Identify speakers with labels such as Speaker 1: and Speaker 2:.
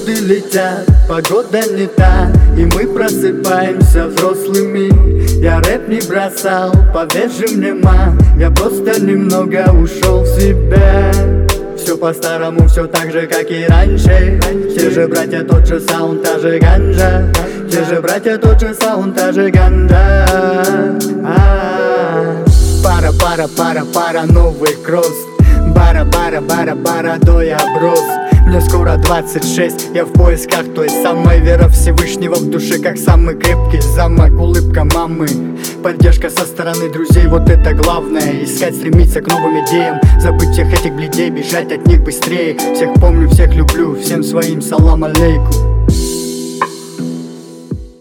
Speaker 1: Годы летят, погода не та, и мы просыпаемся взрослыми. Я рэп не бросал, поверь же мне, ма, я просто немного ушел в себя. Все по-старому, все так же, как и раньше. Те же братья, тот же саунд, та же ганджа. Те же братья, тот же саунд, та же ганджа. Пара, новый кросс. Бара, до я брос. Мне скоро 26, я в поисках той самой. Вера Всевышнего в душе, как самый крепкий замок. Улыбка мамы, поддержка со стороны друзей, вот это главное. Искать, стремиться к новым идеям, забыть всех этих бледей, бежать от них быстрее. Всех помню, всех люблю, всем своим салам алейкум.